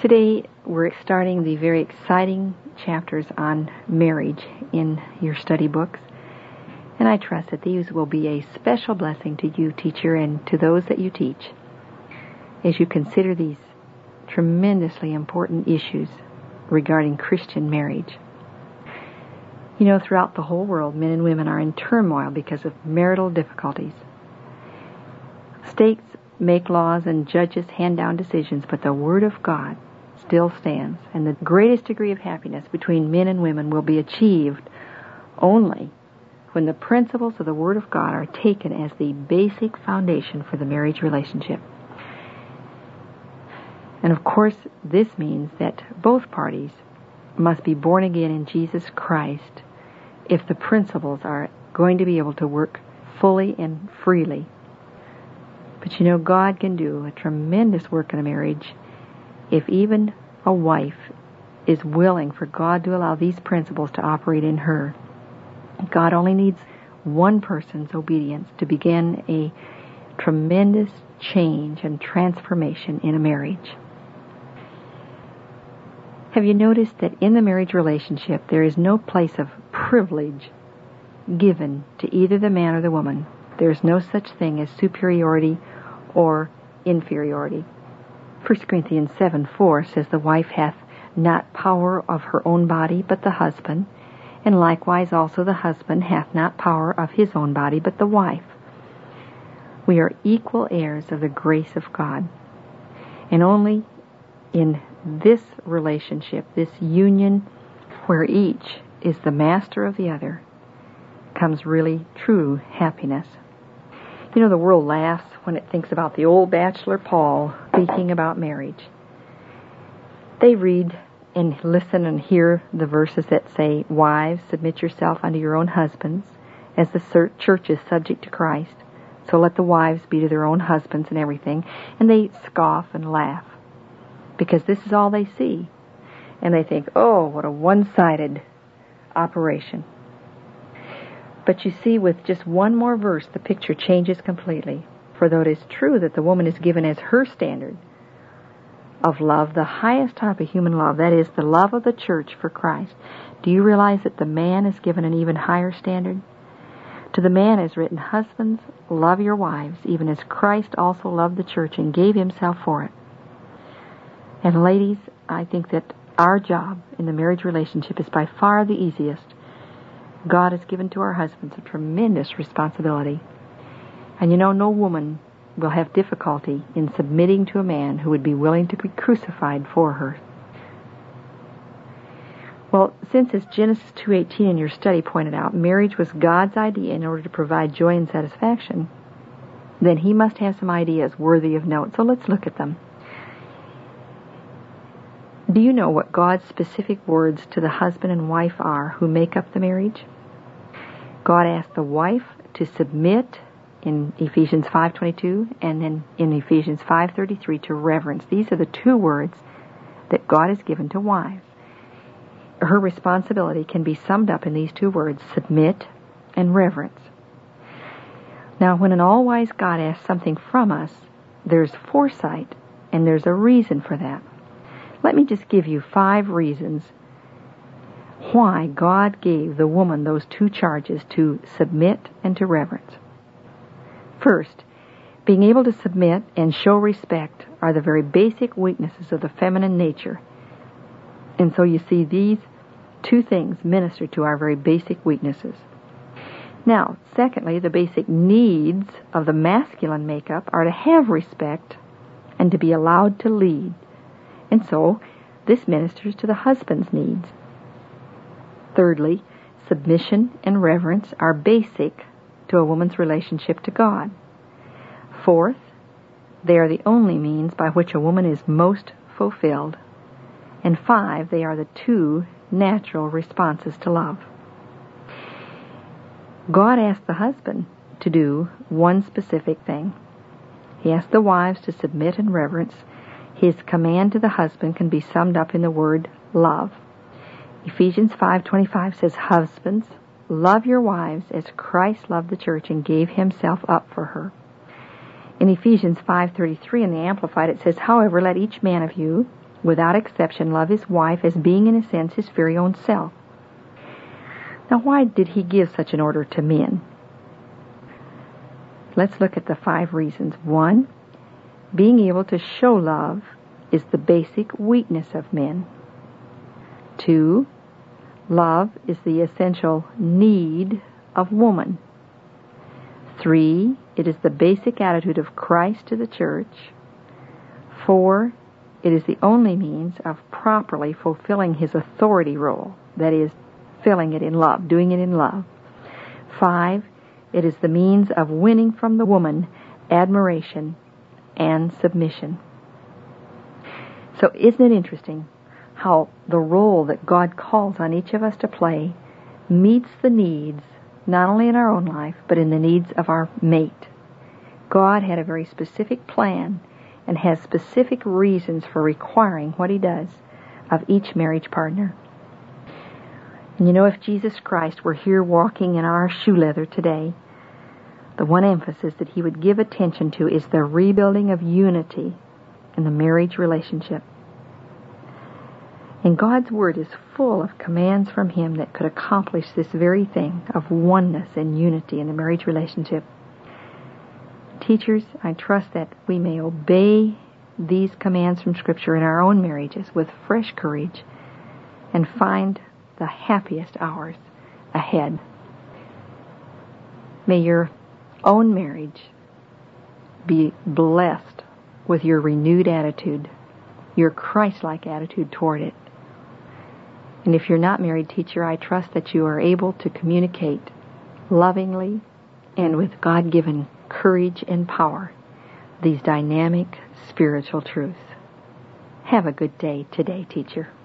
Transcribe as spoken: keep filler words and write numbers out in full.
Today we're starting the very exciting chapters on marriage in your study books, and I trust that these will be a special blessing to you, teacher, and to those that you teach as you consider these tremendously important issues regarding Christian marriage. You know, throughout the whole world, men and women are in turmoil because of marital difficulties. States make laws and judges hand down decisions, but the Word of God still stands, and the greatest degree of happiness between men and women will be achieved only when the principles of the Word of God are taken as the basic foundation for the marriage relationship. And of course, this means that both parties must be born again in Jesus Christ if the principles are going to be able to work fully and freely. But you know, God can do a tremendous work in a marriage if even a wife is willing for God to allow these principles to operate in her. God only needs one person's obedience to begin a tremendous change and transformation in a marriage. Have you noticed that in the marriage relationship there is no place of privilege given to either the man or the woman? There is no such thing as superiority or inferiority. First Corinthians seven four says, "The wife hath not power of her own body, but the husband, and likewise also the husband hath not power of his own body, but the wife." We are equal heirs of the grace of God. And only in this relationship, this union, where each is the master of the other, comes really true happiness. You know, the world laughs when it thinks about the old bachelor Paul speaking about marriage. They read and listen and hear the verses that say, "Wives, submit yourself unto your own husbands, as the church is subject to Christ. So let the wives be to their own husbands," and everything. And they scoff and laugh because this is all they see. And they think, oh, what a one-sided operation. But you see, with just one more verse, the picture changes completely. For though it is true that the woman is given as her standard of love, the highest type of human love, that is, the love of the church for Christ, do you realize that the man is given an even higher standard? To the man is written, "Husbands, love your wives, even as Christ also loved the church and gave himself for it." And ladies, I think that our job in the marriage relationship is by far the easiest. God has given to our husbands a tremendous responsibility. And you know, no woman will have difficulty in submitting to a man who would be willing to be crucified for her. Well, since, as Genesis two eighteen in your study pointed out, marriage was God's idea in order to provide joy and satisfaction, then he must have some ideas worthy of note. So let's look at them. Do you know what God's specific words to the husband and wife are who make up the marriage? God asked the wife to submit in Ephesians five twenty-two, and then in Ephesians five thirty-three to reverence. These are the two words that God has given to wives. Her responsibility can be summed up in these two words, submit and reverence. Now, when an all-wise God asks something from us, there's foresight, and there's a reason for that. Let me just give you five reasons why God gave the woman those two charges, to submit and to reverence. First, being able to submit and show respect are the very basic weaknesses of the feminine nature. And so you see, these two things minister to our very basic weaknesses. Now, secondly, the basic needs of the masculine makeup are to have respect and to be allowed to lead. And so, this ministers to the husband's needs. Thirdly, submission and reverence are basic to a woman's relationship to God. Fourth, they are the only means by which a woman is most fulfilled. And five, they are the two natural responses to love. God asked the husband to do one specific thing. He asked the wives to submit and reverence. His command to the husband can be summed up in the word love. Ephesians five twenty-five says, "Husbands, love your wives as Christ loved the church and gave himself up for her." In Ephesians five thirty-three in the Amplified it says, "However, let each man of you without exception, love his wife as being, in a sense, his very own self. Now, why did he give such an order to men? Let's look at the five reasons. One, being able to show love is the basic weakness of men. Two, love is the essential need of woman. Three, it is the basic attitude of Christ to the church. Four, it is the only means of properly fulfilling his authority role, that is, filling it in love, doing it in love. Five, it is the means of winning from the woman admiration and submission. So isn't it interesting how the role that God calls on each of us to play meets the needs, not only in our own life, but in the needs of our mate? God had a very specific plan and has specific reasons for requiring what he does of each marriage partner. And you know, if Jesus Christ were here walking in our shoe leather today, the one emphasis that he would give attention to is the rebuilding of unity in the marriage relationship. And God's Word is full of commands from him that could accomplish this very thing of oneness and unity in the marriage relationship. Teachers, I trust that we may obey these commands from Scripture in our own marriages with fresh courage and find the happiest hours ahead. May your own marriage be blessed with your renewed attitude, your Christ-like attitude toward it. And if you're not married, teacher, I trust that you are able to communicate lovingly and with God-given courage and power these dynamic spiritual truths. Have a good day today, teacher.